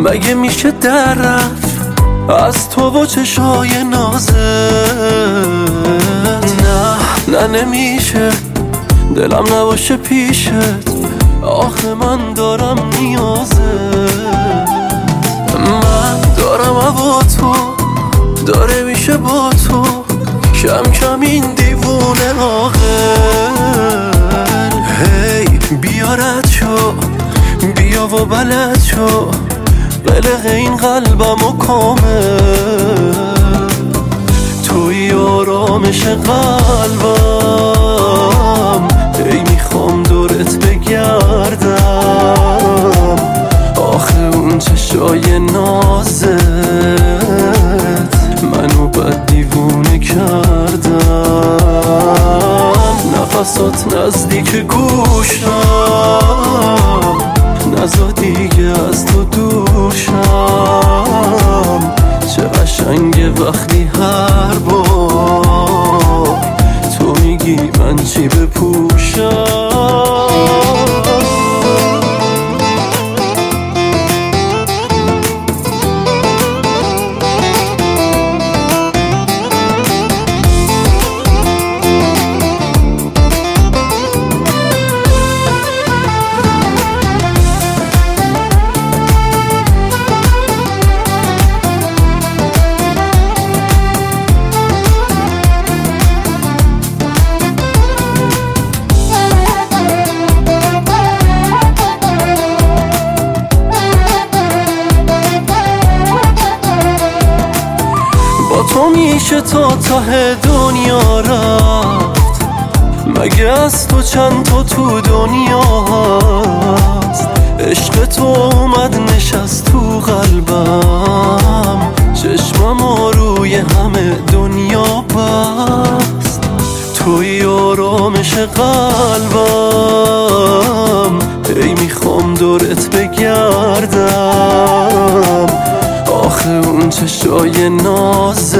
مگه میشه در رفت از تو و چشای نازت؟ نه نمیشه دلم نباشه پیشت، آخه من دارم نیازت. من دارم با تو، داره میشه با تو کم کم این دیوونه عاقل. هی بیا رد شو، بیا و بلد شو، قلق این قلبمو کامل. توی آرامش قلبم، ای میخوام دورت بگردم. آخه اون چشای نازت منو بد دیوونه کردن. نفسات نزدیک گوشم، نزا دیگه از تو دور شم. چه قشنگه وقتی هر بار تو میگی من چی بپوشم. تو میشه تا ته دنیا رفت، مگه از تو چند تا تو دنیا هست؟ عشق تو اومد نشست تو قلبم، چشمم روی همه دنیا بست. توی آرامش قلبم، ای میخوام دورت بگردم. آخه اون چشای نازت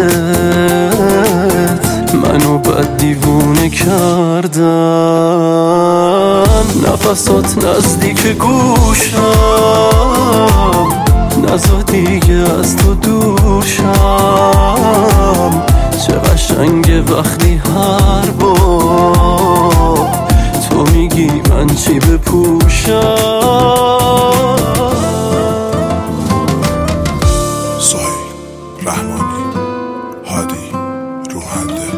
منو بد دیوونه کردن. نفسات نزدیک گوشم، نزا دیگه از تو دور شم. چه قشنگه وقتی هر بار تو میگی من چی بپوشم. رحمانی، هادی، روحنده